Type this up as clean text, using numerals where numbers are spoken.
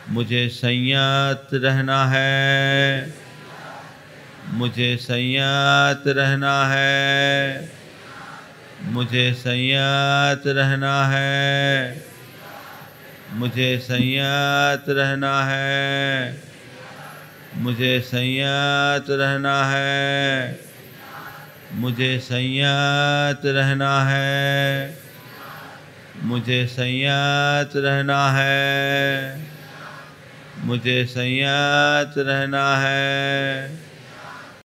मुझे संयत रहना है, मुझे संयत रहना है, मुझे संयत रहना है, मुझे संयत रहना है, मुझे संयत रहना है, मुझे संयत रहना है, मुझे संयत रहना है, मुझे संयत रहना है,